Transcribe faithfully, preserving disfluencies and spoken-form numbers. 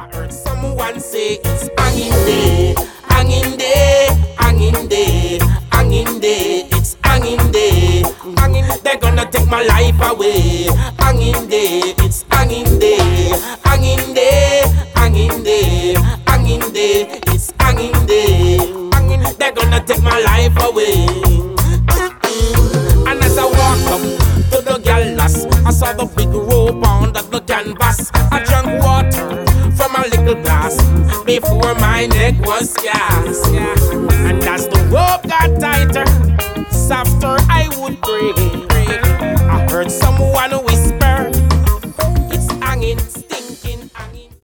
Someone say it's hanging day, hanging day, hanging day, hanging day. It's hanging day, hanging. They're gonna take my life away. Hanging day, it's hanging day, hanging day, hanging day, hanging day. It's hanging day, hanging. They're gonna take my life away. And as I walk up to the gallows, I saw the big rope on the, the canvas. I drank water from a little glass before my neck was scarred.